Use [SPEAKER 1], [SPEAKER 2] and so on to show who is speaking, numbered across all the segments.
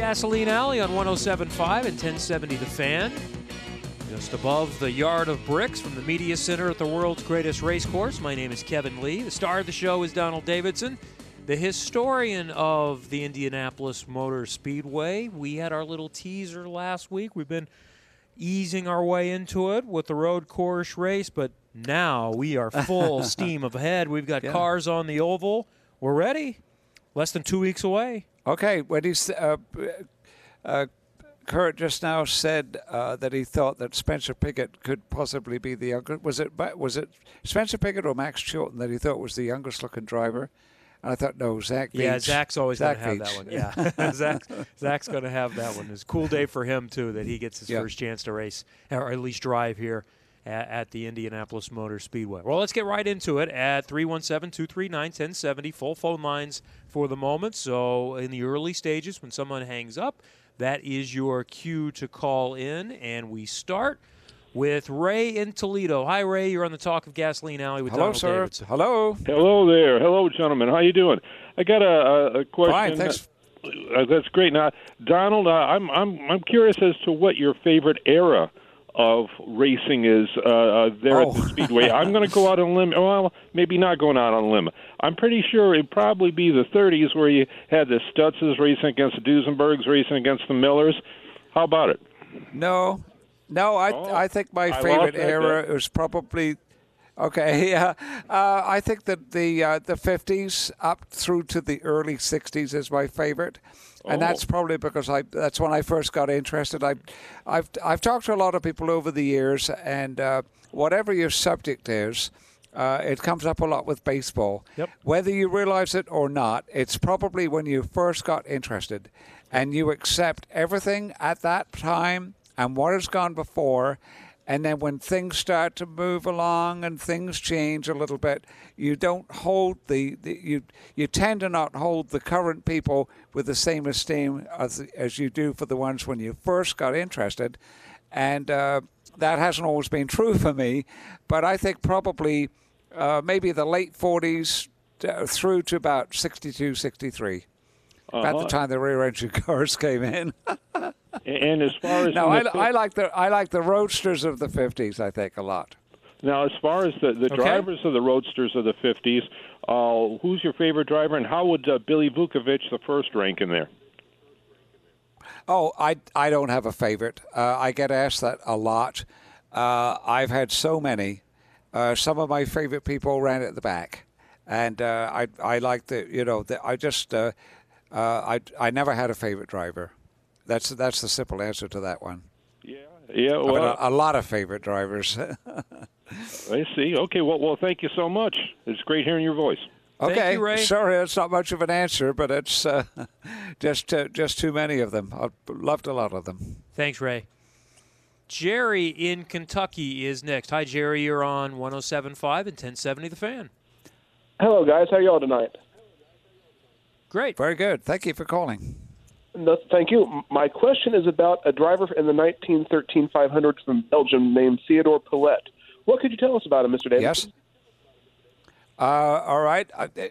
[SPEAKER 1] Gasoline Alley on 107.5 and 1070 The Fan. Just above the yard of bricks from the media center at the world's greatest race course. My name is Kevin Lee. The star of the show is Donald Davidson, the historian of the Indianapolis Motor Speedway. We had our little teaser last week. We've been easing our way into it with the road course race, but now we are full steam ahead. We've got cars on the oval. We're ready. Less than 2 weeks away.
[SPEAKER 2] Okay, when he's Kurt just now said that he thought that Spencer Pigot could possibly be the younger. Was it Spencer Pigot or Max Chilton that he thought was the youngest looking driver? And I thought, no, Zach Veach.
[SPEAKER 1] Yeah, Zach's always going to have that one. Yeah, Zach's going to have that one. It's a cool day for him, too, that he gets his first chance to race, or at least drive here at the Indianapolis Motor Speedway. Well, let's get right into it at 317-239-1070. Full phone lines for the moment. So in the early stages, when someone hangs up, that is your cue to call in. And we start with Ray in Toledo. Hi, Ray. You're on the Talk of Gasoline Alley with Donald Davidson.
[SPEAKER 2] Hello.
[SPEAKER 3] Hello there. Hello, gentlemen. How you doing? I got a question.
[SPEAKER 2] Fine, thanks.
[SPEAKER 3] That's great. Now, Donald, I'm curious as to what your favorite era of racing is there at the Speedway. I'm going to go out on a limb. Well, maybe not going out on a limb. I'm pretty sure it'd probably be the 30s where you had the Stutzes racing against the Duesenbergs, racing against the Millers. How about it?
[SPEAKER 2] No, I think my favorite era was probably I think that the 50s up through to the early 60s is my favorite, and that's probably because that's when I first got interested. I've talked to a lot of people over the years, and whatever your subject is, it comes up a lot with baseball.
[SPEAKER 1] Yep.
[SPEAKER 2] Whether you realize it or not, it's probably when you first got interested, and you accept everything at that time and what has gone before. And then when things start to move along and things change a little bit, you don't hold you tend to not hold the current people with the same esteem as you do for the ones when you first got interested. And that hasn't always been true for me. But I think probably maybe the late 40s through to about 62, 63. About the time the rear engine cars came in.
[SPEAKER 3] And as far as
[SPEAKER 2] I like the roadsters of the 50s, I think, a lot.
[SPEAKER 3] Now, as far as the drivers of the roadsters of the 50s, who's your favorite driver, and how would Billy Vukovich, the first, rank in there?
[SPEAKER 2] Oh, I don't have a favorite. I get asked that a lot. I've had so many. Some of my favorite people ran at the back, and I like I never had a favorite driver. That's the simple answer to that one.
[SPEAKER 3] Yeah. Well,
[SPEAKER 2] a lot of favorite drivers.
[SPEAKER 3] I see. Okay. Well, thank you so much. It's great hearing your voice.
[SPEAKER 2] Okay.
[SPEAKER 1] Thank you, Ray.
[SPEAKER 2] Sorry, that's not much of an answer, but it's just too many of them. I've loved a lot of them.
[SPEAKER 1] Thanks, Ray. Jerry in Kentucky is next. Hi, Jerry. You're on 107.5 and 1070 The Fan.
[SPEAKER 4] Hello, guys. How are y'all tonight?
[SPEAKER 1] Great.
[SPEAKER 2] Very good. Thank you for calling.
[SPEAKER 4] No, thank you. My question is about a driver in the 1913 500 from Belgium named Theodore Pillet. What could you tell us about him, Mr. Davis?
[SPEAKER 2] Yes. All right.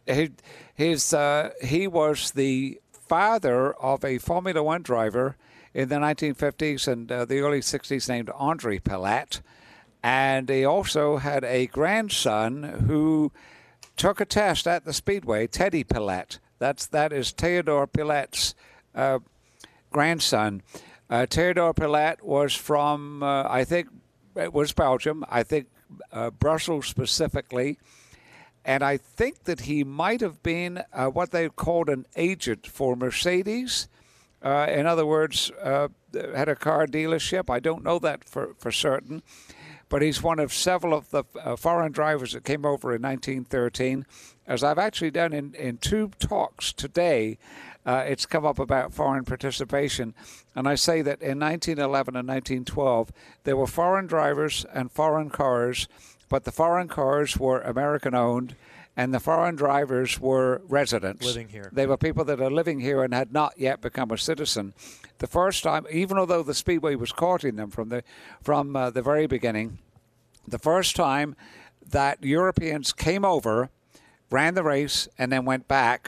[SPEAKER 2] He was the father of a Formula One driver in the 1950s and the early 60s named Andre Pillet. And he also had a grandson who took a test at the Speedway, Teddy Pillet. That is Theodore Pillet's grandson. Theodore Pillet was from, I think it was Belgium, I think Brussels specifically, and I think that he might have been what they called an agent for Mercedes. In other words, had a car dealership. I don't know that for certain, but he's one of several of the foreign drivers that came over in 1913. As I've actually done in two talks today, it's come up about foreign participation. And I say that in 1911 and 1912, there were foreign drivers and foreign cars, but the foreign cars were American-owned, and the foreign drivers were residents.
[SPEAKER 1] Living here.
[SPEAKER 2] They were people that are living here and had not yet become a citizen. The first time, even although the Speedway was courting them from the very beginning, the first time that Europeans came over, ran the race, and then went back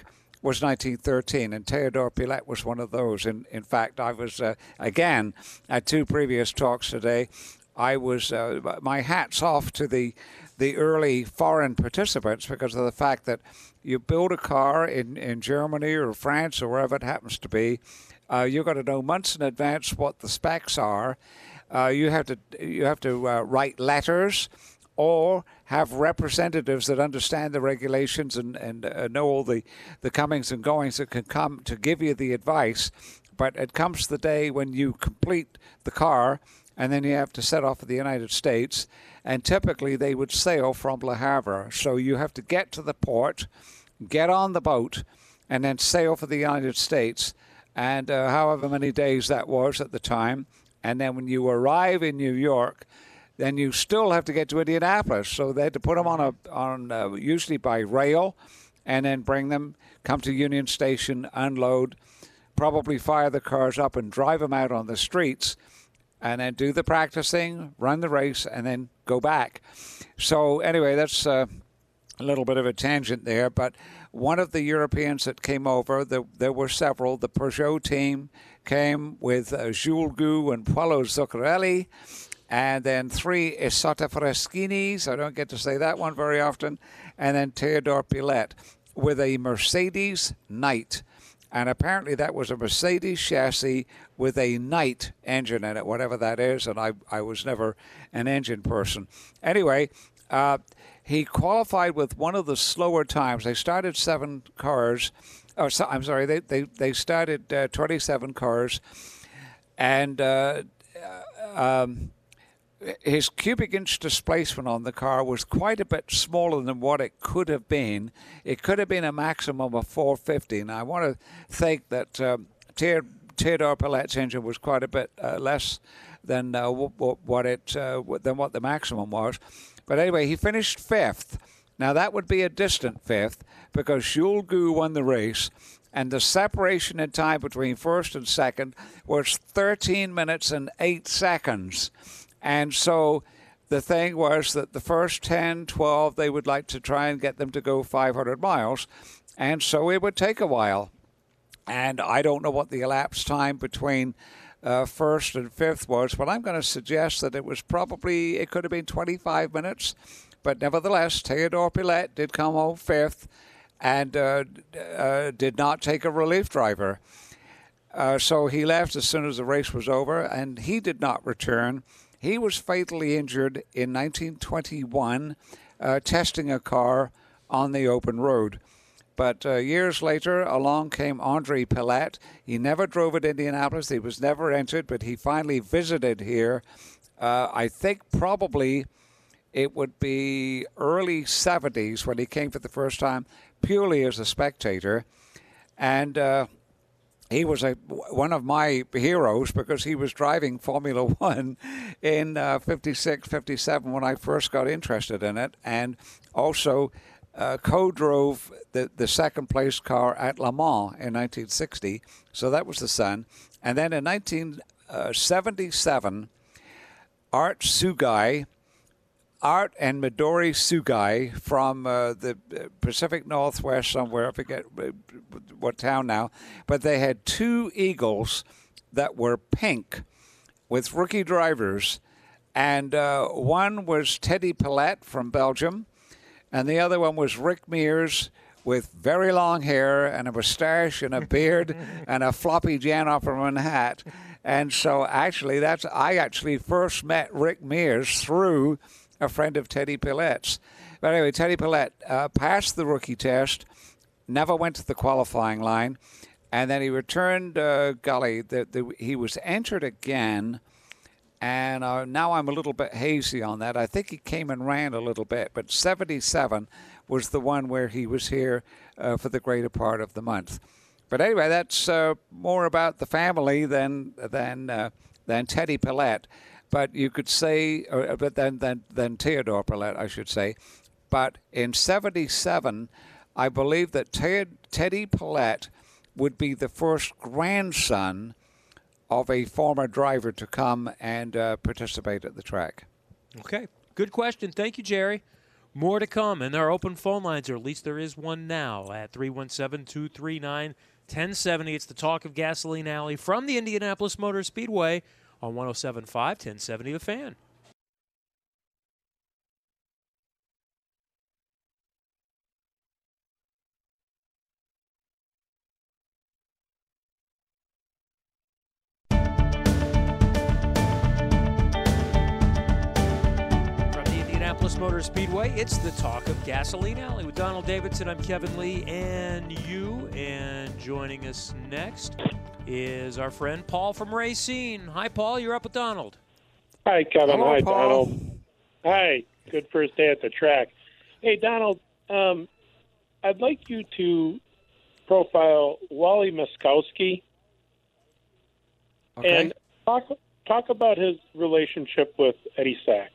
[SPEAKER 2] was 1913, and Theodore Pillet was one of those. In fact, I was, again, at 2 previous talks today, I was, my hat's off to the early foreign participants because of the fact that you build a car in Germany or France or wherever it happens to be, you've got to know months in advance what the specs are. You have to write letters or have representatives that understand the regulations and know all the comings and goings that can come to give you the advice. But it comes the day when you complete the car, and then you have to set off for the United States. And typically they would sail from Le Havre. So you have to get to the port, get on the boat, and then sail for the United States. And however many days that was at the time. And then when you arrive in New York, then you still have to get to Indianapolis. So they had to put them on usually by rail, and then bring them, come to Union Station, unload, probably fire the cars up and drive them out on the streets, and then do the practicing, run the race, and then go back. So anyway, that's a little bit of a tangent there. But one of the Europeans that came over, there were several. The Peugeot team came with Jules Gu and Paolo Zuccarelli, and then 3 Isotta Fraschinis, I don't get to say that one very often, and then Theodore Pillet with a Mercedes Knight. And apparently that was a Mercedes chassis with a Knight engine in it, whatever that is, and I was never an engine person. Anyway, he qualified with one of the slower times. They started 7 cars. Oh, so, I'm sorry, they started 27 cars, and his cubic inch displacement on the car was quite a bit smaller than what it could have been. It could have been a maximum of 450. And I want to think that Theodore Pillet's engine was quite a bit less than what the maximum was. But anyway, he finished 5th. Now that would be a distant 5th because Jules Gu won the race, and the separation in time between 1st and 2nd was 13 minutes and 8 seconds. And so the thing was that the first 10, 12, they would like to try and get them to go 500 miles. And so it would take a while. And I don't know what the elapsed time between 1st and 5th was, but I'm going to suggest that it could have been 25 minutes. But nevertheless, Theodore Pillet did come home 5th and did not take a relief driver. So he left as soon as the race was over, and he did not return. He was fatally injured in 1921 testing a car on the open road. But years later, along came Andre Pillet. He never drove at Indianapolis. He was never entered, but he finally visited here. I think probably it would be early 70s when he came for the first time, purely as a spectator. And he was one of my heroes because he was driving Formula One in 56, 57 when I first got interested in it, and also co-drove the second-place car at Le Mans in 1960. So that was the son. And then in 1977, Art and Midori Sugai from the Pacific Northwest somewhere, I forget what town now, but they had 2 Eagles that were pink with rookie drivers, and one was Teddy Pillet from Belgium, and the other one was Rick Mears with very long hair and a mustache and a beard and a floppy Jan Opperman hat. And so actually I actually first met Rick Mears through a friend of Teddy Pillet's. But anyway, Teddy Pillet passed the rookie test, never went to the qualifying line, and then he returned, he was entered again, and now I'm a little bit hazy on that. I think he came and ran a little bit, but 77 was the one where he was here for the greater part of the month. But anyway, that's more about the family than Teddy Pillet. But you could say, than Theodore Pillet, I should say. But in 77, I believe that Teddy Pillet would be the first grandson of a former driver to come and participate at the track.
[SPEAKER 1] Okay, good question. Thank you, Jerry. More to come, and there are open phone lines, or at least there is one now, at 317-239-1070. It's the Talk of Gasoline Alley from the Indianapolis Motor Speedway on 107.5, 1070 The Fan. Motor Speedway, it's the Talk of Gasoline Alley with Donald Davidson. I'm Kevin Lee, and you. And joining us next is our friend Paul from Racine. Hi, Paul. You're up with Donald.
[SPEAKER 5] Hi, Kevin.
[SPEAKER 2] Hello,
[SPEAKER 5] Hi,
[SPEAKER 2] Paul.
[SPEAKER 5] Donald. Hi. Good first day at the track. Hey, Donald. I'd like you to profile Wally Muskowski and talk about his relationship with Eddie Sachs.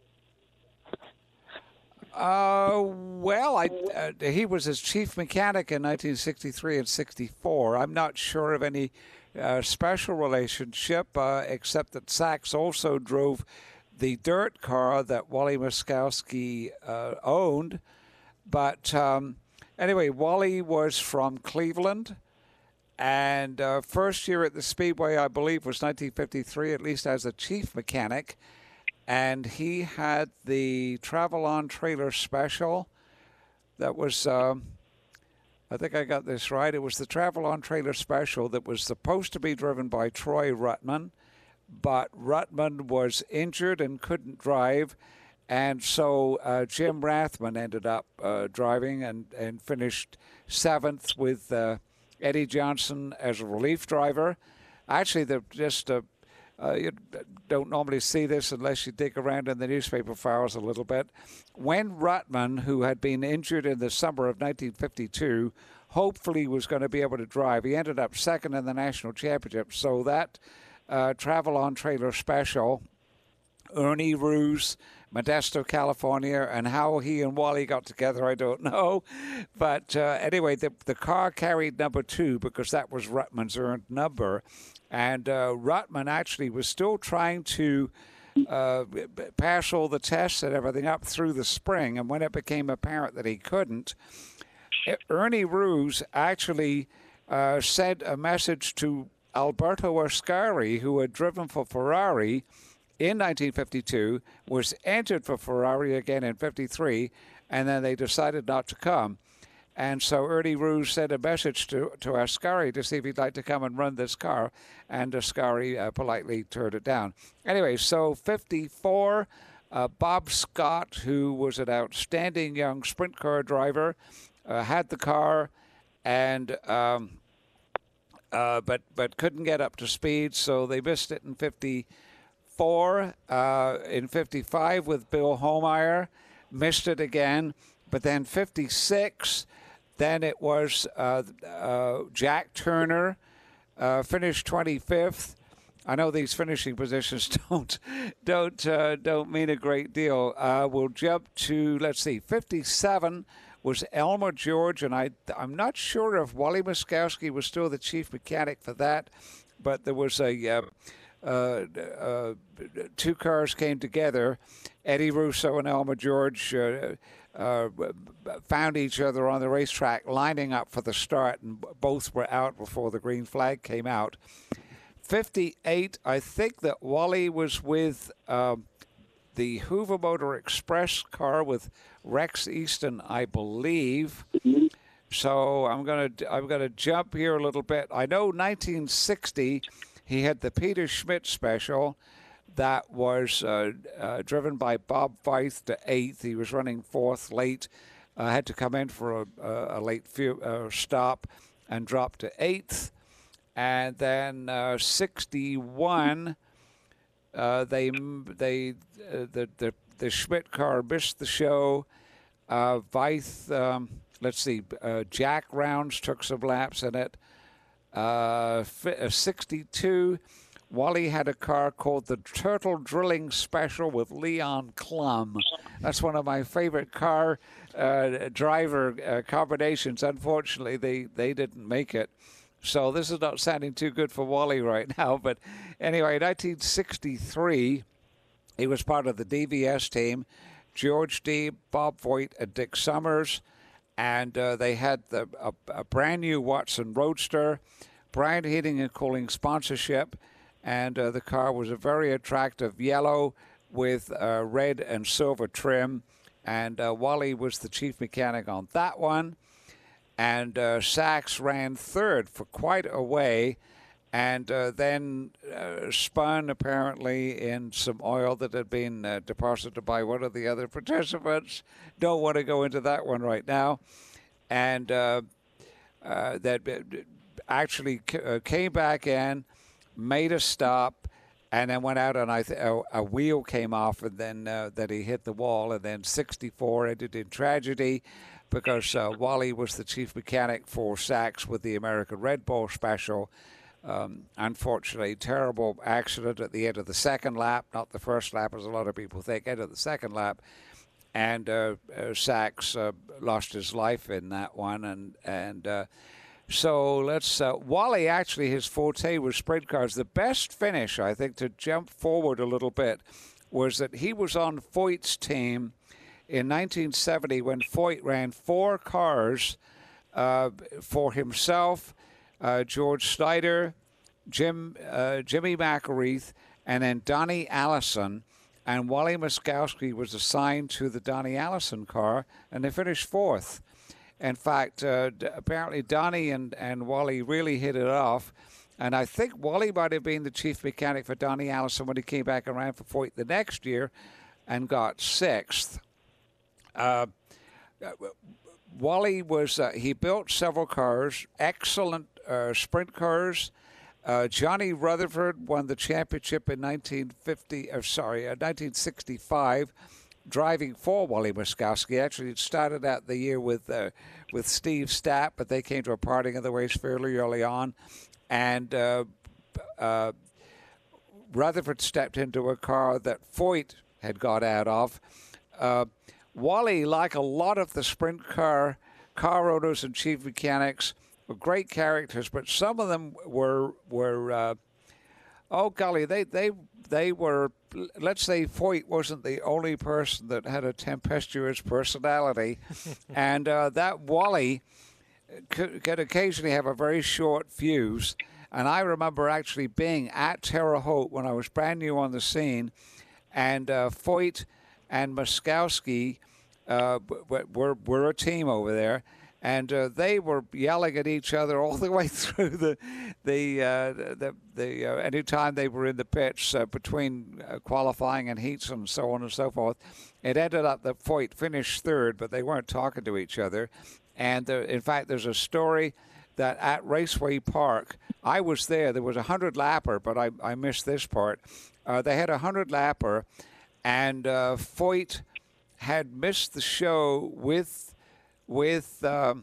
[SPEAKER 2] He was his chief mechanic in 1963 and 64. I'm not sure of any special relationship, except that Sachs also drove the dirt car that Wally Muskowski owned. But anyway, Wally was from Cleveland, and first year at the Speedway, I believe, was 1953, at least as a chief mechanic. And he had the Travelon Trailer Special. That was, I think I got this right. It was the Travelon Trailer Special that was supposed to be driven by Troy Ruttman, but Ruttman was injured and couldn't drive. And so Jim Rathman ended up driving and finished seventh with Eddie Johnson as a relief driver. Actually, they're just... you don't normally see this unless you dig around in the newspaper files a little bit. When Ruttman, who had been injured in the summer of 1952, hopefully was going to be able to drive, he ended up second in the national championship. So that Travelon Trailer Special, Ernie Ruse, Modesto, California, and how he and Wally got together, I don't know. But anyway, the car carried number 2 because that was Ruttman's earned number. And Ruttman actually was still trying to pass all the tests and everything up through the spring. And when it became apparent that he couldn't, Ernie Ruse actually sent a message to Alberto Ascari, who had driven for Ferrari in 1952, was entered for Ferrari again in 53, and then they decided not to come. And so Ernie Ruse sent a message to Ascari to see if he'd like to come and run this car, and Ascari politely turned it down. Anyway, so 54, Bob Scott, who was an outstanding young sprint car driver, had the car, and but couldn't get up to speed, so they missed it in 54. In 55 with Bill Homeyer, missed it again, but then 56. Then it was Jack Turner, finished 25th. I know these finishing positions don't mean a great deal. We'll jump to, let's see, 57 was Elmer George, and I'm not sure if Wally Muskowski was still the chief mechanic for that, but there was two cars came together. Eddie Russo and Elmer George found each other on the racetrack, lining up for the start, and both were out before the green flag came out. 58, I think that Wally was with the Hoover Motor Express car with Rex Easton, I believe. So I'm gonna jump here a little bit. I know 1960 he had the Peter Schmidt special that was driven by Bob Feith to 8th. He was running 4th late, had to come in for a late stop and drop to 8th. And then 61, the Schmidt car missed the show. Feith, let's see, Jack Rounds took some laps in it. 62, Wally had a car called the Turtle Drilling Special with Leon Klum. That's one of my favorite car driver combinations. Unfortunately, they didn't make it. So this is not sounding too good for Wally right now. But anyway, 1963, he was part of the DVS team. George D., Bob Voigt, and Dick Summers. And they had a brand new Watson Roadster, Bryant Heating and Cooling sponsorship, and the car was a very attractive yellow with red and silver trim. And Wally was the chief mechanic on that one. And Sachs ran third for quite a way, and then spun apparently in some oil that had been deposited by one of the other participants. Don't want to go into that one right now. And that actually came back in, made a stop, and then went out, and a wheel came off, and then that he hit the wall, and then 64 ended in tragedy because Wally was the chief mechanic for Sachs with the American Red Bull Special. Unfortunately, terrible accident at the end of the second lap, not the first lap, as a lot of people think, end of the second lap. And Sachs lost his life in that one. So let's, Wally actually, his forte was sprint cars. The best finish, I think, to jump forward a little bit, was that he was on Foyt's team in 1970 when Foyt ran 4 cars for himself, George Snyder, Jimmy McElreath, and then Donnie Allison. And Wally Muskowski was assigned to the Donnie Allison car, and they finished 4th. In fact, apparently Donnie and Wally really hit it off. And I think Wally might have been the chief mechanic for Donnie Allison when he came back and ran for Foyt the next year and got 6th. Wally was, he built several cars, excellent sprint cars. Johnny Rutherford won the championship in 1965, driving for Wally Muskowski. Actually, it started out the year with Steve Stapp, but they came to a parting of the ways fairly early on. And Rutherford stepped into a car that Foyt had got out of. Wally, like a lot of the sprint car owners and chief mechanics, were great characters, but some of them were oh golly, they were, let's say Foyt wasn't the only person that had a tempestuous personality, and that Wally could occasionally have a very short fuse. And I remember actually being at Terre Haute when I was brand new on the scene, and Foyt and Muskowski were a team over there, and they were yelling at each other all the way through the anytime they were in the pits between qualifying and heats and so on and so forth. It ended up that Foyt finished 3rd, but they weren't talking to each other. And in fact, there's a story that at Raceway Park, I was there. There was a 100-lapper, but I missed this part. They had a 100-lapper, and Foyt had missed the show with the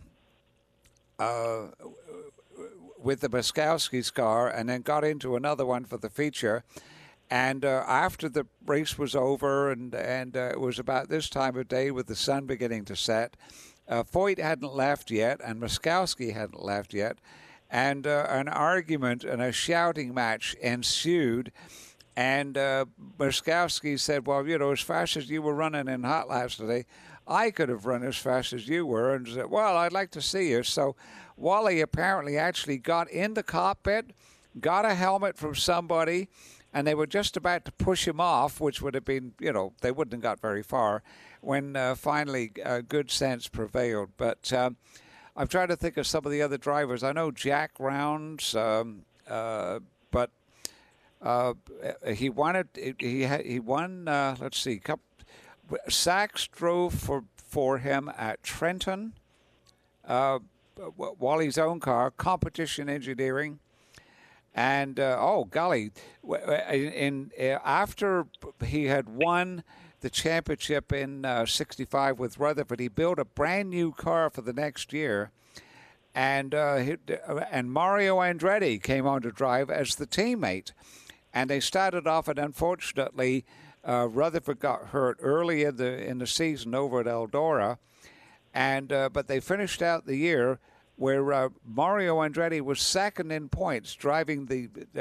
[SPEAKER 2] Muskowski's car, and then got into another one for the feature. And after the race was over, and it was about this time of day with the sun beginning to set, Foyt hadn't left yet, and Muskowski hadn't left yet, and an argument and a shouting match ensued. And Muskowski said, well, you know, as fast as you were running in hot laps today, I could have run as fast as you were. And said, well, I'd like to see you. So Wally apparently actually got in the cockpit, got a helmet from somebody, and they were just about to push him off, which would have been, you know, they wouldn't have got very far, when finally good sense prevailed. But I'm trying to think of some of the other drivers. I know Jack Rounds, but he won. Let's see. Sachs drove for him at Trenton. Wally's own car, Competition Engineering, and oh golly, after he had won the championship in '65 with Rutherford, he built a brand new car for the next year. And Mario Andretti came on to drive as the teammate. And they started off, and unfortunately, Rutherford got hurt early in the season over at Eldora, and but they finished out the year where Mario Andretti was second in points, driving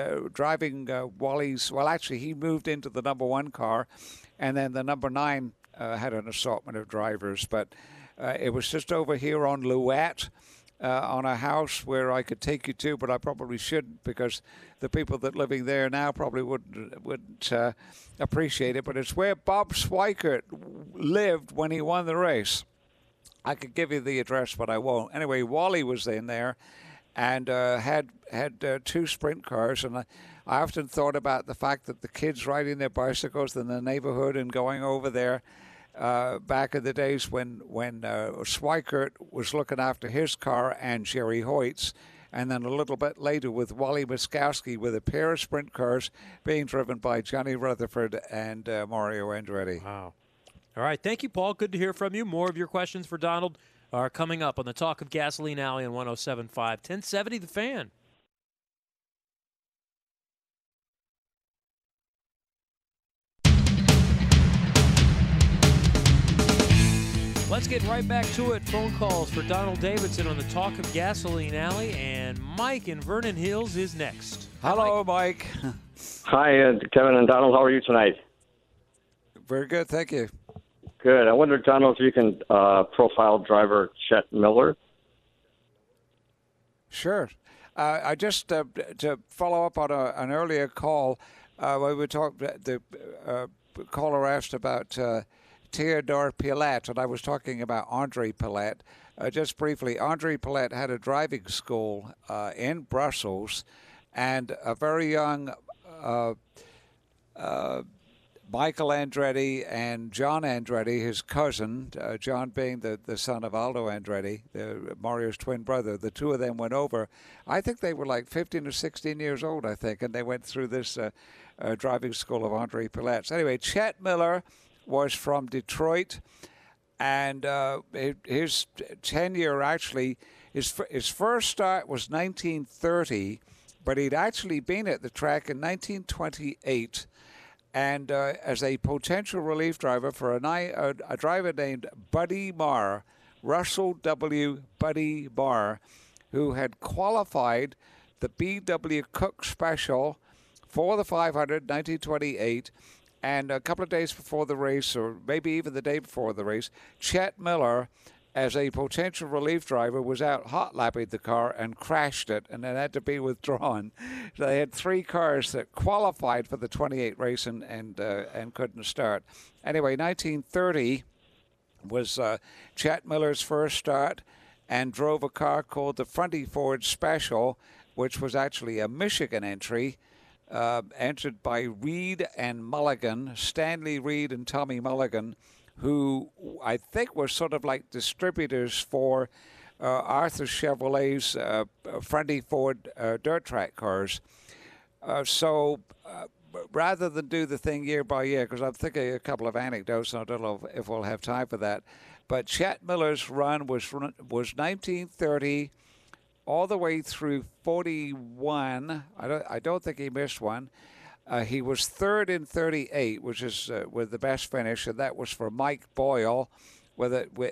[SPEAKER 2] Wally's. Well, actually, he moved into the number 1 car, and then the number 9 had an assortment of drivers, but it was just over here on Louette. On a house where I could take you to, but I probably shouldn't because the people that living there now probably wouldn't appreciate it. But it's where Bob Schweikert lived when he won the race. I could give you the address, but I won't. Anyway, Wally was in there and had 2 sprint cars, and I often thought about the fact that the kids riding their bicycles in the neighborhood and going over there. Back in the days when Schweikert was looking after his car and Jerry Hoyt's, and then a little bit later with Wally Muskowski with a pair of sprint cars being driven by Johnny Rutherford and Mario Andretti.
[SPEAKER 1] Wow. All right. Thank you, Paul. Good to hear from you. More of your questions for Donald are coming up on the Talk of Gasoline Alley on 107.5. 1070 The Fan. Let's get right back to it. Phone calls for Donald Davidson on the Talk of Gasoline Alley, and Mike in Vernon Hills is next.
[SPEAKER 2] Hello, Mike.
[SPEAKER 6] Hi, Kevin and Donald. How are you tonight?
[SPEAKER 2] Very good, thank you.
[SPEAKER 6] Good. I wonder, Donald, if you can profile driver Chet Miller.
[SPEAKER 2] Sure. I just to follow up on an earlier call, we were talking. The caller asked about Theodore Pilat, and I was talking about Andre Pilat. Just briefly, Andre Pilat had a driving school in Brussels, and a very young Michael Andretti and John Andretti, his cousin, John being the son of Aldo Andretti, Mario's twin brother. The two of them went over. I think they were like 15 or 16 years old, I think, and they went through this driving school of Andre Pilat. So anyway, Chet Miller was from Detroit, and his tenure actually, his first start was 1930, but he'd actually been at the track in 1928, and as a potential relief driver for a driver named Buddy Marr, Russell W. Buddy Marr, who had qualified the B.W. Cook Special for the 500 1928. And a couple of days before the race, or maybe even the day before the race, Chet Miller, as a potential relief driver, was out hot lapping the car and crashed it, and it had to be withdrawn. So they had 3 cars that qualified for the 28 race and couldn't start. Anyway, 1930 was Chet Miller's first start, and drove a car called the Fronty Ford Special, which was actually a Michigan entry. Entered by Reed and Mulligan, Stanley Reed and Tommy Mulligan, who I think were sort of like distributors for Arthur Chevrolet's Fronty Ford dirt track cars. So rather than do the thing year by year, because I'm thinking a couple of anecdotes, and I don't know if we'll have time for that, but Chet Miller's run was 1930 all the way through 41. I don't think he missed one. He was third in 38, which is with the best finish, and that was for Mike Boyle. In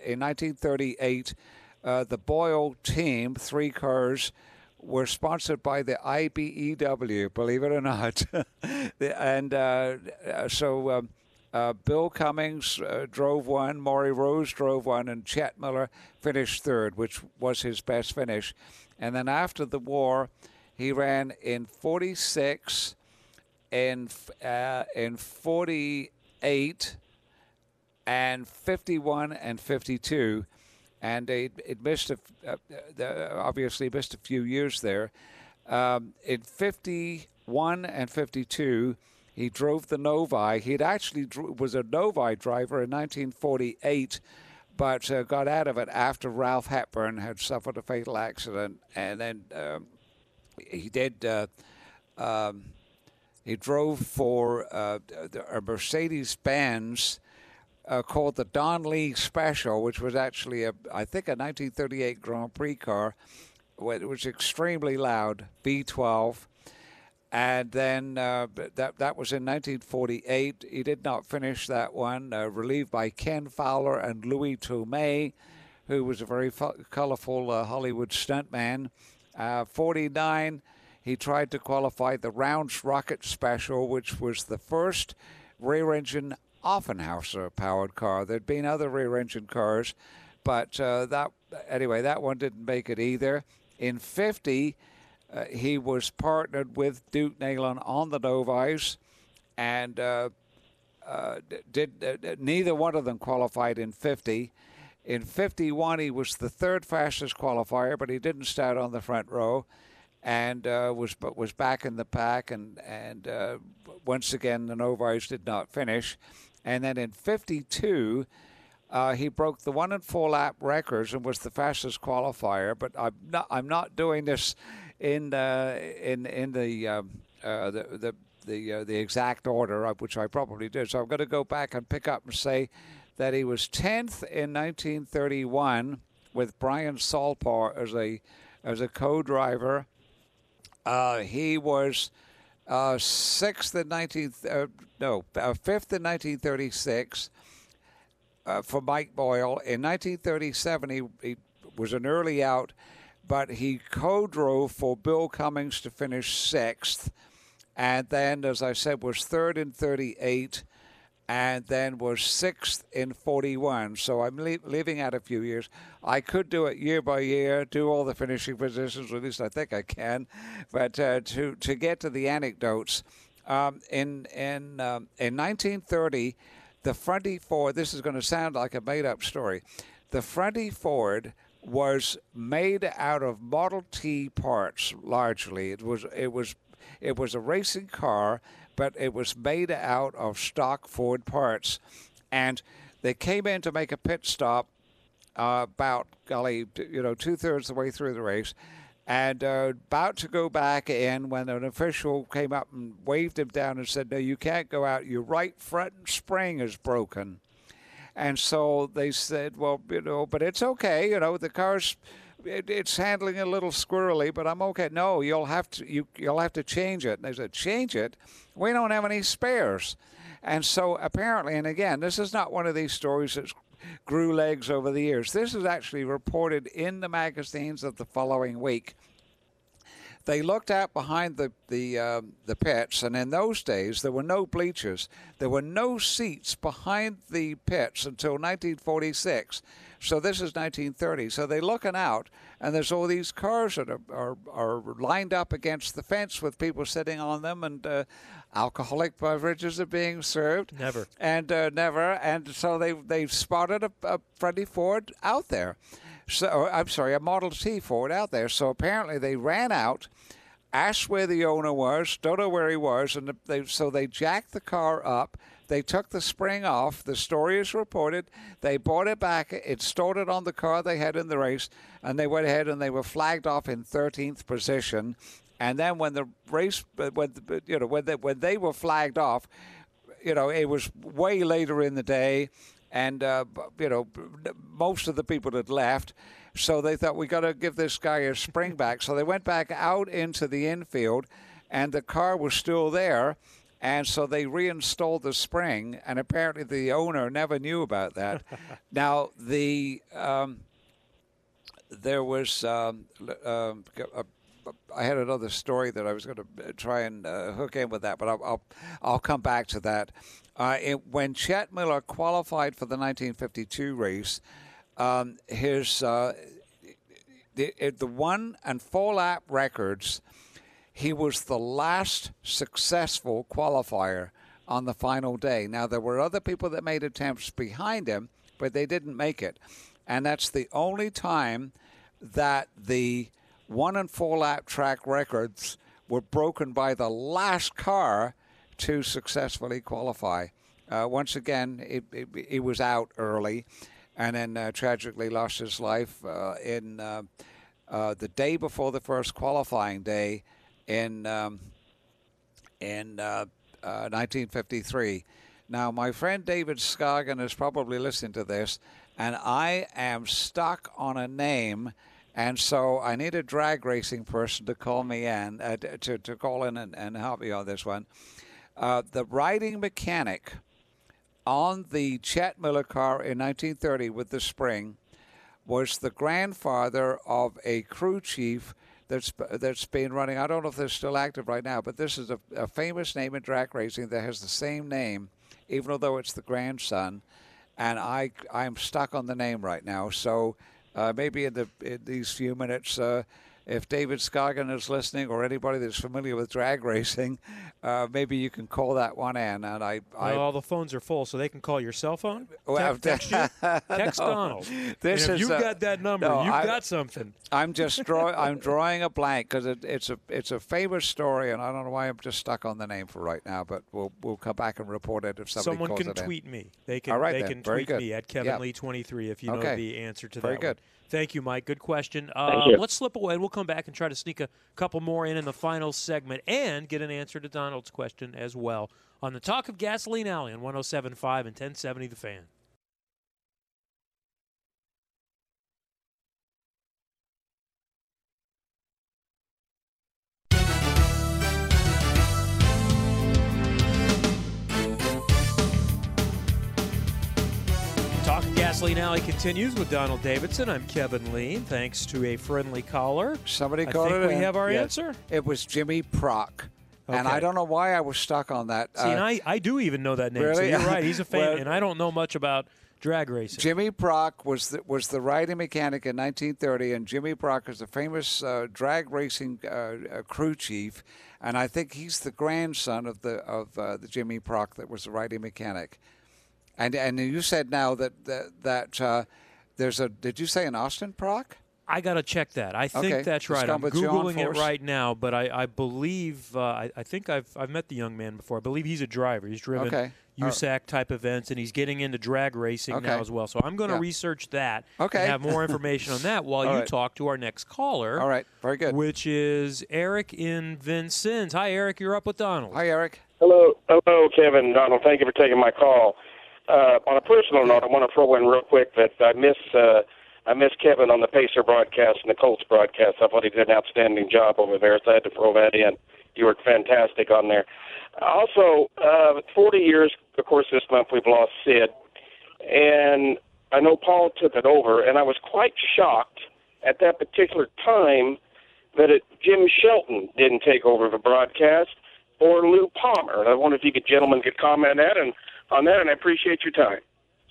[SPEAKER 2] 1938, the Boyle team, 3 cars, were sponsored by the IBEW, believe it or not. So Bill Cummings drove one, Maury Rose drove one, and Chet Miller finished third, which was his best finish. And then after the war, he ran in 46, in 48, and 51 and 52. And it missed obviously missed a few years there. In 51 and 52, he drove the Novi. He actually was a Novi driver in 1948, but got out of it after Ralph Hepburn had suffered a fatal accident. And then he drove for a Mercedes-Benz called the Don Lee Special, which was actually, I think, a 1938 Grand Prix car. It was extremely loud, V12. And then that was in 1948. He did not finish that one, relieved by Ken Fowler and Louis Tomei, who was a very colorful Hollywood stuntman. 49, he tried to qualify the Rounds Rocket Special, which was the first rear-engine Offenhauser-powered car. There'd been other rear-engine cars, but that one didn't make it either. In 50, he was partnered with Duke Neylan on the Novice, and neither one of them qualified in 50. In 51, he was the third fastest qualifier, but he didn't start on the front row, and was back in the pack. And once again, the Novice did not finish. And then in 52, he broke the 1 and 4 lap records and was the fastest qualifier. But I'm not doing this in the exact order, which I probably did. So I'm going to go back and pick up and say that he was 10th in 1931 with Brian Salpar as a co-driver. He was fifth in 1936 for Mike Boyle. In 1937, he was an early out, but he co-drove for Bill Cummings to finish 6th. And then, as I said, was 3rd in 38, and then was 6th in 41. So I'm leaving out a few years. I could do it year by year, do all the finishing positions, or at least I think I can. But to get to the anecdotes, in 1930, the Fronty Ford, this is going to sound like a made-up story, the Fronty Ford was made out of Model T parts, largely. It was a racing car, but it was made out of stock Ford parts. And they came in to make a pit stop about, 2/3 of the way through the race, and about to go back in when an official came up and waved him down and said, "No, you can't go out. Your right front spring is broken." And so they said, "Well, but it's okay. The car's it's handling a little squirrely, but I'm okay." "No, you'll have to change it." And they said, "Change it? We don't have any spares." And so apparently, and again, this is not one of these stories that grew legs over the years. This is actually reported in the magazines of the following week. They looked out behind the pits, and in those days there were no bleachers. There were no seats behind the pits until 1946. So this is 1930. So they're looking out, and there's all these cars that are lined up against the fence with people sitting on them, and alcoholic beverages are being served.
[SPEAKER 1] Never.
[SPEAKER 2] And so they've spotted a Fronty Ford out there. So I'm sorry, a Model T Ford out there. So apparently they ran out, asked where the owner was, don't know where he was, and so they jacked the car up. They took the spring off. The story is reported. They brought it back. It stored it on the car they had in the race, and they went ahead and they were flagged off in 13th position. And then when the race, when they were flagged off, it was way later in the day. And, most of the people had left. So they thought, we got to give this guy a spring back. So they went back out into the infield, and the car was still there. And so they reinstalled the spring, and apparently the owner never knew about that. Now, there was I had another story that I was going to try and hook in with that, but I'll come back to that. When Chet Miller qualified for the 1952 race, the 1 and 4 lap records, he was the last successful qualifier on the final day. Now, there were other people that made attempts behind him, but they didn't make it. And that's the only time that the 1 and 4 lap track records were broken by the last car to successfully qualify. Once again, he was out early, and then tragically lost his life in the day before the first qualifying day in 1953. Now, my friend David Scoggin is probably listening to this, and I am stuck on a name. And so I need a drag racing person to call me in, to call in and help me on this one. The riding mechanic on the Chet Miller car in 1930 with the spring was the grandfather of a crew chief that's been running. I don't know if they're still active right now, but this is a famous name in drag racing that has the same name even though it's the grandson. And I'm stuck on the name right now. So maybe in these few minutes, if David Scoggin is listening or anybody that's familiar with drag racing, maybe you can call that one in. And
[SPEAKER 1] all the phones are full, so they can call your cell phone.
[SPEAKER 2] Well,
[SPEAKER 1] text you. Text
[SPEAKER 2] no,
[SPEAKER 1] Donald.
[SPEAKER 2] This
[SPEAKER 1] and if
[SPEAKER 2] is,
[SPEAKER 1] you've got that number,
[SPEAKER 2] no,
[SPEAKER 1] you've got something.
[SPEAKER 2] I'm just I'm drawing a blank because it's a famous story, and I don't know why I'm just stuck on the name for right now. But we'll come back and report it if somebody
[SPEAKER 1] Someone
[SPEAKER 2] calls
[SPEAKER 1] can
[SPEAKER 2] it in.
[SPEAKER 1] tweet me. They can.
[SPEAKER 2] All right,
[SPEAKER 1] they
[SPEAKER 2] then.
[SPEAKER 1] can
[SPEAKER 2] Very
[SPEAKER 1] tweet
[SPEAKER 2] good.
[SPEAKER 1] me at Kevin Lee 23 if you know the answer to
[SPEAKER 2] Very
[SPEAKER 1] that.
[SPEAKER 2] good.
[SPEAKER 1] One. Thank you, Mike. Good question.
[SPEAKER 6] Thank you.
[SPEAKER 1] Let's slip away. We'll come back and try to sneak a couple more in the final segment and get an answer to Donald's question as well on the Talk of Gasoline Alley on 107.5 and 1070 The Fan. Talk of Gasoline Alley continues with Donald Davidson. I'm Kevin Lee. Thanks to a friendly caller.
[SPEAKER 2] Somebody
[SPEAKER 1] I
[SPEAKER 2] called
[SPEAKER 1] think
[SPEAKER 2] it
[SPEAKER 1] we
[SPEAKER 2] in.
[SPEAKER 1] have our
[SPEAKER 2] Yes.
[SPEAKER 1] answer.
[SPEAKER 2] It was Jimmy Prock. And
[SPEAKER 1] Okay.
[SPEAKER 2] I don't know why I was stuck on that.
[SPEAKER 1] See, and I do even know that name.
[SPEAKER 2] Really?
[SPEAKER 1] So you're right. He's a fan,
[SPEAKER 2] Well,
[SPEAKER 1] and I don't know much about drag racing.
[SPEAKER 2] Jimmy Prock was the riding mechanic in 1930, and Jimmy Prock is a famous drag racing crew chief, and I think he's the grandson of the Jimmy Prock that was the riding mechanic. And you said now that there's a, did you say an Austin Prock?
[SPEAKER 1] I got to check that. I think
[SPEAKER 2] Okay.
[SPEAKER 1] that's
[SPEAKER 2] It's
[SPEAKER 1] right.
[SPEAKER 2] gone
[SPEAKER 1] I'm
[SPEAKER 2] with John
[SPEAKER 1] Googling it
[SPEAKER 2] Force.
[SPEAKER 1] right now, but I believe, I think I've met the young man before. I believe he's a driver. He's driven
[SPEAKER 2] Okay.
[SPEAKER 1] USAC-type events, and he's getting into drag racing
[SPEAKER 2] Okay.
[SPEAKER 1] now as well. So I'm going to
[SPEAKER 2] Yeah.
[SPEAKER 1] research that
[SPEAKER 2] Okay.
[SPEAKER 1] and have more information on that while
[SPEAKER 2] All
[SPEAKER 1] you
[SPEAKER 2] right.
[SPEAKER 1] talk to our next caller.
[SPEAKER 2] All right. Very good.
[SPEAKER 1] Which is Eric in Vincennes. Hi, Eric. You're up with Donald.
[SPEAKER 2] Hi, Eric.
[SPEAKER 6] Hello, Kevin, Donald. Thank you for taking my call. On a personal note, I want to throw in real quick that I miss Kevin on the Pacer broadcast and the Colts broadcast. I thought he did an outstanding job over there, so I had to throw that in. You were fantastic on there. Also, 40 years, of course, this month we've lost Sid, and I know Paul took it over, and I was quite shocked at that particular time that Jim Shelton didn't take over the broadcast, or Lou Palmer. And I wonder if you gentlemen could comment on that, and I appreciate your time.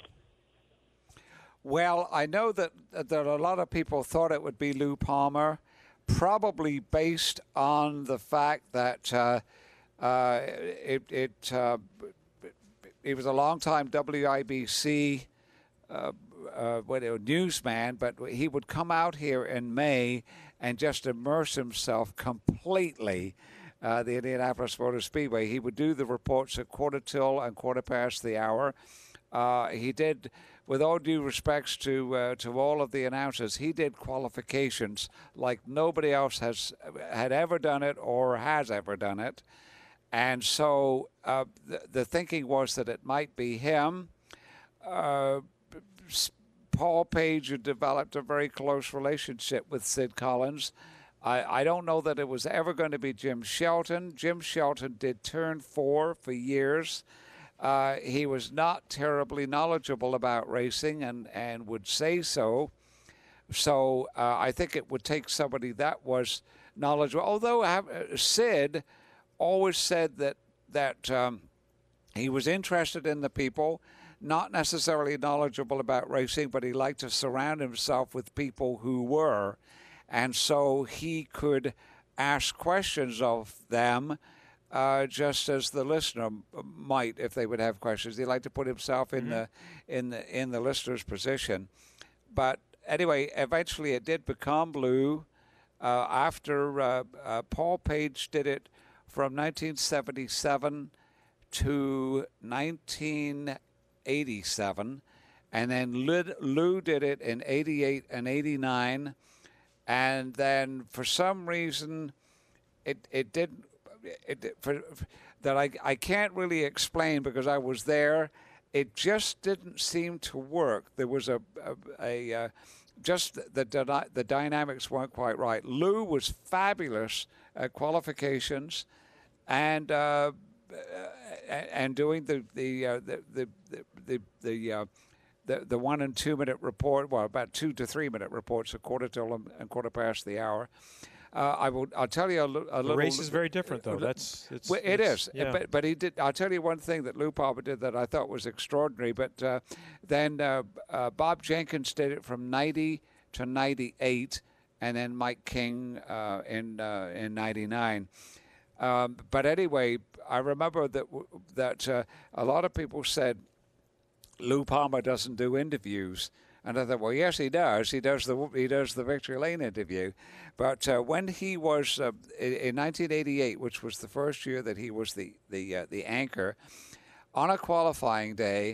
[SPEAKER 2] Well, I know that a lot of people thought it would be Lou Palmer, probably based on the fact that he was a longtime WIBC newsman, but he would come out here in May and just immerse himself completely. The Indianapolis Motor Speedway. He would do the reports at quarter till and quarter past the hour. He did, with all due respects to all of the announcers, he did qualifications like nobody else had ever done it or has ever done it. And so the thinking was that it might be him. Paul Page had developed a very close relationship with Sid Collins. I don't know that it was ever going to be Jim Shelton. Jim Shelton did turn 4 for years. He was not terribly knowledgeable about racing and would say so. So I think it would take somebody that was knowledgeable. Although Sid always said that he was interested in the people, not necessarily knowledgeable about racing, but he liked to surround himself with people who were. And so he could ask questions of them just as the listener might if they would have questions. He liked to put himself in the listener's position. But anyway, eventually it did become Lou after Paul Page did it from 1977 to 1987. And then Lou did it in 88 and 89. And then for some reason, it didn't. That I can't really explain because I was there. It just didn't seem to work. There was just the dynamics weren't quite right. Lou was fabulous at qualifications, and doing the 1 and 2 minute report, well, about 2 to 3 minute reports, a quarter till and quarter past the hour. I'll tell you a little.
[SPEAKER 1] The race is very different, though.
[SPEAKER 2] It is.
[SPEAKER 1] Yeah.
[SPEAKER 2] But he did. I'll tell you one thing that Lou Papa did that I thought was extraordinary. But then Bob Jenkins did it from 90 to 98, and then Mike King in 99. But anyway, I remember that a lot of people said Lou Palmer doesn't do interviews. And I thought, well, yes, he does. He does the Victory Lane interview. But when he was in 1988, which was the first year that he was the anchor, on a qualifying day,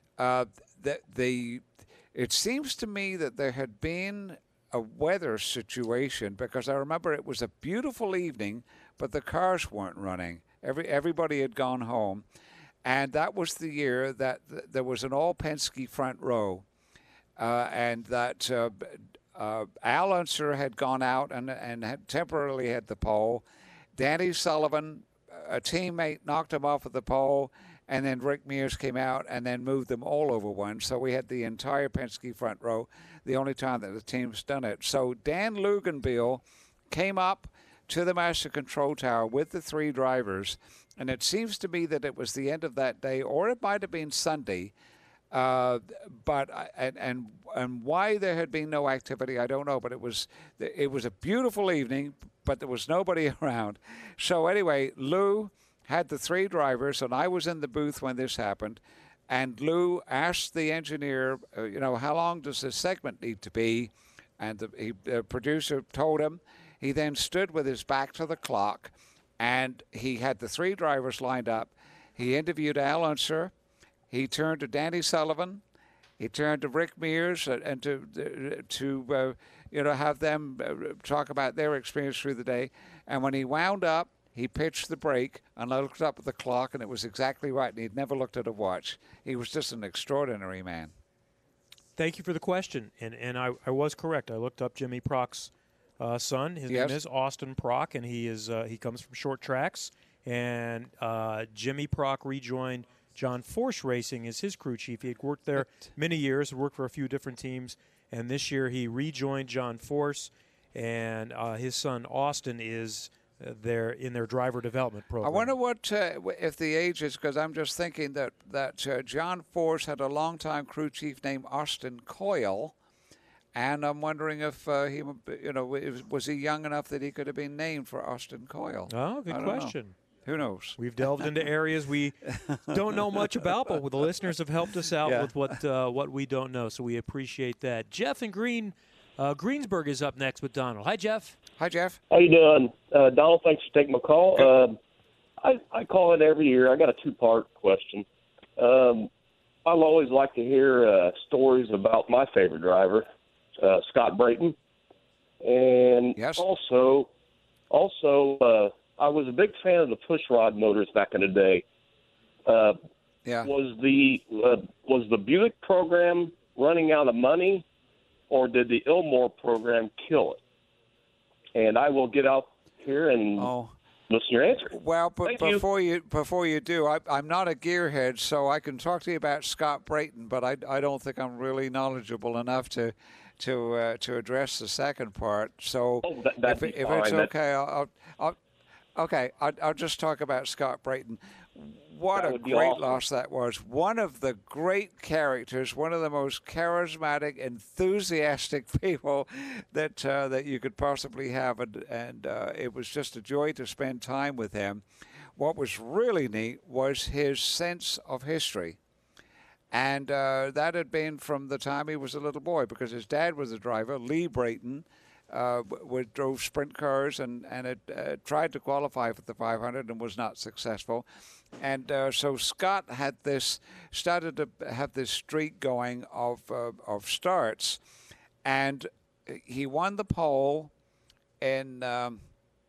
[SPEAKER 2] it seems to me that there had been a weather situation, because I remember it was a beautiful evening, but the cars weren't running. Everybody had gone home, and that was the year that there was an all Penske front row. And that Al Unser had gone out and had temporarily had the pole. Danny Sullivan, a teammate, knocked him off of the pole, and then Rick Mears came out and then moved them all over one. So we had the entire Penske front row, the only time that the team's done it. So Dan Luganbill came up to the Master Control Tower with the three drivers, and it seems to me that it was the end of that day, or it might have been Sunday. But why there had been no activity, I don't know. But it was a beautiful evening, but there was nobody around. So anyway, Lou had the three drivers, and I was in the booth when this happened. And Lou asked the engineer, how long does this segment need to be? And the producer told him. He then stood with his back to the clock, and he had the three drivers lined up. He interviewed Al Unser. He turned to Danny Sullivan. He turned to Rick Mears and to have them talk about their experience through the day. And when he wound up, he pitched the brake, and I looked up at the clock, and it was exactly right. And he'd never looked at a watch. He was just an extraordinary man.
[SPEAKER 1] Thank you for the question, and I was correct. I looked up Jimmy Proc's son. His name is Austin Prock, and he comes from short tracks. And Jimmy Prock rejoined John Force Racing as his crew chief. He had worked there many years, worked for a few different teams, and this year he rejoined John Force, and his son Austin is there in their driver development program.
[SPEAKER 2] I wonder what if the age is, because I'm just thinking that John Force had a longtime crew chief named Austin Coyle, and I'm wondering if was he young enough that he could have been named for Austin Coyle?
[SPEAKER 1] Oh, good question.
[SPEAKER 2] Who knows?
[SPEAKER 1] We've delved into areas we don't know much about, but the listeners have helped us out with what we don't know, so we appreciate that. Jeff in Greensburg is up next with Donald. Hi, Jeff.
[SPEAKER 2] Hi, Jeff.
[SPEAKER 7] How you doing? Donald, thanks for taking my call. I call it every year. I got a two-part question. I'll always like to hear stories about my favorite driver, Scott Brayton. And also, I was a big fan of the push rod motors back in the day. Was the Buick program running out of money, or did the Ilmore program kill it? And I will get out here and listen to your answer.
[SPEAKER 2] Well, but before you do, I'm not a gearhead, so I can talk to you about Scott Brayton, but I don't think I'm really knowledgeable enough to address the second part. So if it's okay, I'll just talk about Scott Brayton. What a great loss that was. One of the great characters, one of the most charismatic, enthusiastic people that you could possibly have, and it was just a joy to spend time with him. What was really neat was his sense of history. And that had been from the time he was a little boy, because his dad was a driver, Lee Brayton, drove sprint cars and had tried to qualify for the 500 and was not successful. And so Scott started to have this streak going of starts, and he won the pole in won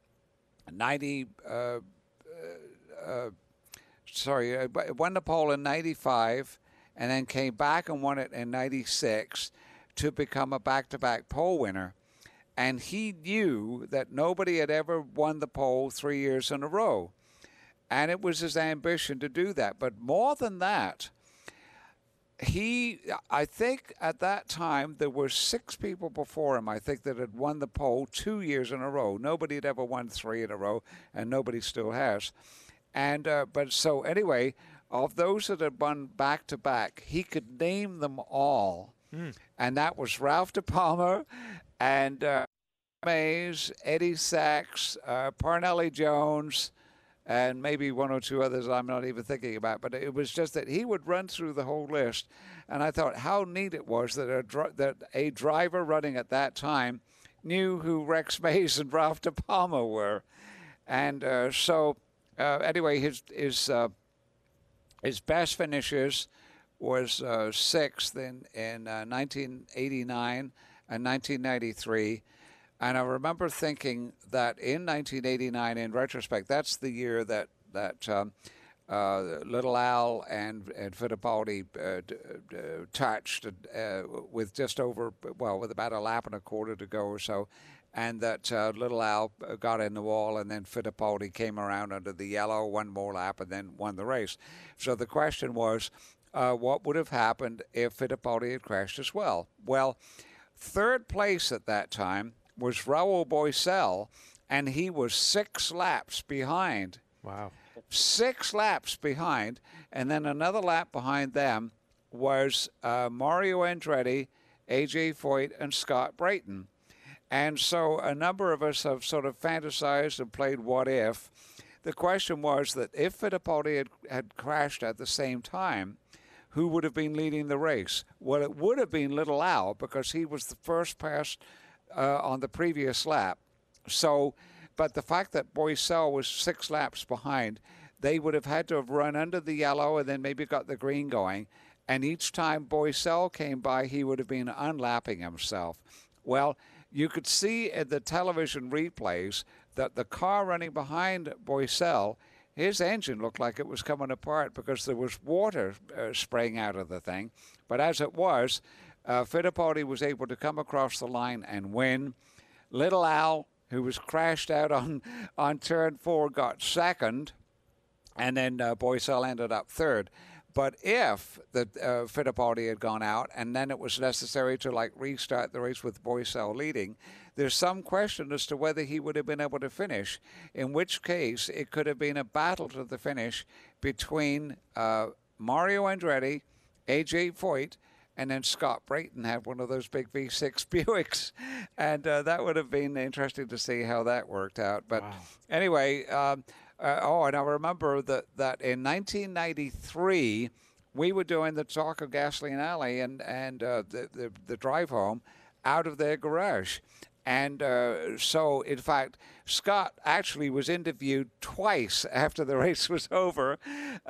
[SPEAKER 2] the pole in 95, and then came back and won it in 96 to become a back-to-back pole winner. And he knew that nobody had ever won the pole 3 years in a row. And it was his ambition to do that. But more than that, I think at that time there were 6 people before him, I think, that had won the pole 2 years in a row. Nobody had ever won 3 in a row, and nobody still has. And but so anyway, of those that had won back to back, he could name them all, and that was Ralph De Palma, and Mays, Eddie Sachs, Parnelli Jones, and maybe 1 or 2 others I'm not even thinking about. But it was just that he would run through the whole list, and I thought how neat it was that a driver running at that time knew who Rex Mays and Ralph De Palma were, and anyway, his best finishes was 6th in 1989 and 1993. And I remember thinking that in 1989, in retrospect, that's the year that Little Al and Fittipaldi touched with just over, with about a lap and a quarter to go or so, and that Little Al got in the wall, and then Fittipaldi came around under the yellow, 1 more lap, and then won the race. So the question was, what would have happened if Fittipaldi had crashed as well? Well, 3rd place at that time was Raul Boesel, and he was 6 laps behind.
[SPEAKER 1] Wow.
[SPEAKER 2] 6 laps behind, and then another lap behind them was Mario Andretti, A.J. Foyt, and Scott Brayton. And so a number of us have sort of fantasized and played what if. The question was that if Fittipaldi had crashed at the same time, who would have been leading the race? Well, it would have been Little Al, because he was the first pass on the previous lap. So, but the fact that Boesel was 6 laps behind, they would have had to have run under the yellow and then maybe got the green going. And each time Boesel came by, he would have been unlapping himself. Well, you could see in the television replays that the car running behind Boesel, his engine looked like it was coming apart because there was water spraying out of the thing. But as it was, Fittipaldi was able to come across the line and win. Little Al, who was crashed out on turn 4, got 2nd, and then Boesel ended up 3rd. But if the Fittipaldi had gone out and then it was necessary to restart the race with Boesel leading, there's some question as to whether he would have been able to finish, in which case it could have been a battle to the finish between Mario Andretti, A.J. Foyt, and then Scott Brayton had one of those big V6 Buicks. And that would have been interesting to see how that worked out. But anyway, and I remember that in 1993, we were doing the Talk of Gasoline Alley and the drive home out of their garage. And so, in fact, Scott actually was interviewed twice after the race was over.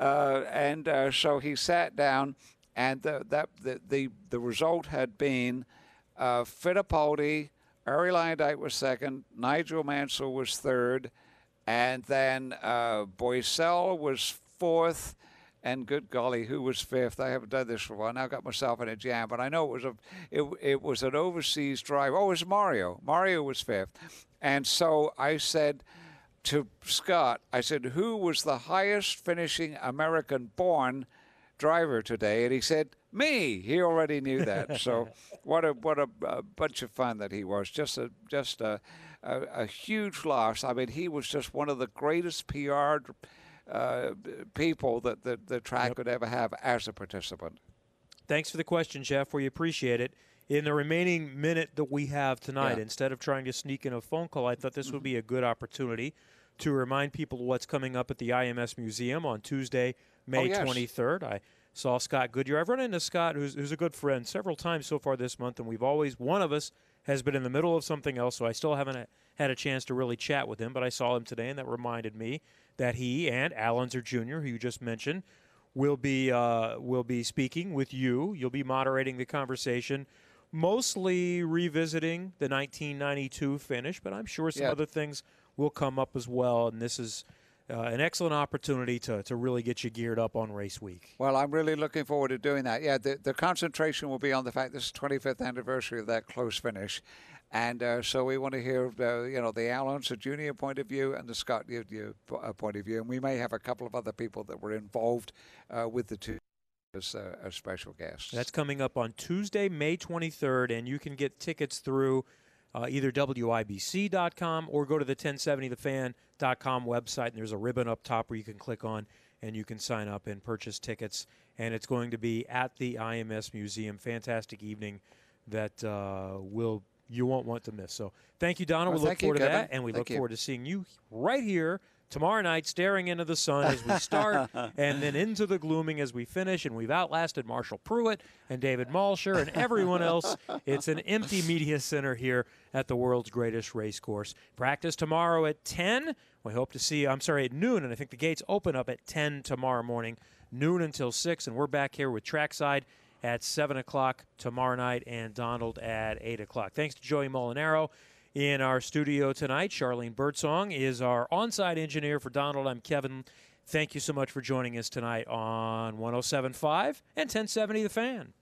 [SPEAKER 2] So he sat down, and the result had been Fittipaldi, Arie Luyendyk was 2nd, Nigel Mansell was 3rd, and then Boesel was 4th, and good golly, who was 5th? I haven't done this for a while. Now I got myself in a jam, but I know it was an overseas drive. Oh, it was Mario. Mario was 5th. And so I said to Scott, who was the highest finishing American-born driver today? And he said, me. He already knew that. So what a bunch of fun that he was. Just a huge loss. I mean, he was just one of the greatest PR people that the track could ever have as a participant.
[SPEAKER 1] Thanks for the question, Jeff. We appreciate it. In the remaining minute that we have tonight, instead of trying to sneak in a phone call, I thought this would be a good opportunity to remind people what's coming up at the IMS Museum on Tuesday, May 23rd. I saw Scott Goodyear. I've run into Scott, who's a good friend, several times so far this month, and one of us has been in the middle of something else, so I still haven't had a chance to really chat with him, but I saw him today, and that reminded me that he and Al Unser Jr., who you just mentioned, will be speaking with you. You'll be moderating the conversation, mostly revisiting the 1992 finish, but I'm sure some other things will come up as well, and this is an excellent opportunity to really get you geared up on race week.
[SPEAKER 2] Well, I'm really looking forward to doing that. Yeah, the concentration will be on the fact this is the 25th anniversary of that close finish. And so we want to hear, the Al Unser Jr. point of view and the Scott Goodyear point of view. And we may have a couple of other people that were involved with the two. as a special guest.
[SPEAKER 1] That's coming up on Tuesday, May 23rd, and you can get tickets through either WIBC.com or go to the 1070thefan.com website, and there's a ribbon up top where you can click on, and you can sign up and purchase tickets. And it's going to be at the IMS Museum. Fantastic evening that you won't want to miss. So thank you, Donald.
[SPEAKER 2] Well,
[SPEAKER 1] we look forward to
[SPEAKER 2] Kevin.
[SPEAKER 1] that, and we
[SPEAKER 2] Thank
[SPEAKER 1] look
[SPEAKER 2] you.
[SPEAKER 1] forward to seeing you right here tomorrow night, staring into the sun as we start, and then into the gloaming as we finish. And we've outlasted Marshall Pruitt and David Malsher and everyone else. It's an empty media center here at the world's greatest race course. Practice tomorrow at 10. We hope to see you, at noon, and I think the gates open up at 10 tomorrow morning, noon until 6, and we're back here with Trackside at 7 o'clock tomorrow night and Donald at 8 o'clock. Thanks to Joey Molinaro in our studio tonight. Charlene Birdsong is our on-site engineer. For Donald, I'm Kevin. Thank you so much for joining us tonight on 107.5 and 1070 The Fan.